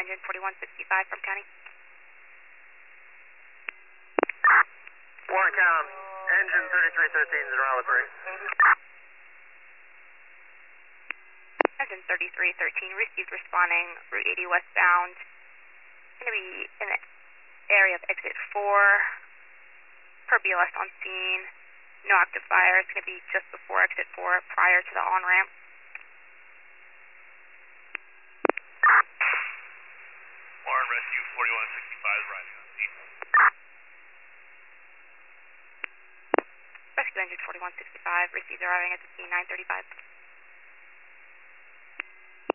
engine 4165 from county. Warren County, engine 3313, Zerala 3. Engine 3313 received responding Route 80 westbound. Going to be in the area of exit 4 per BLS on scene. No active fire. It's going to be just before exit 4 prior to the on-ramp. Warren Rescue 4165 is riding on scene. Rescue engine 4165 received arriving at the scene 935.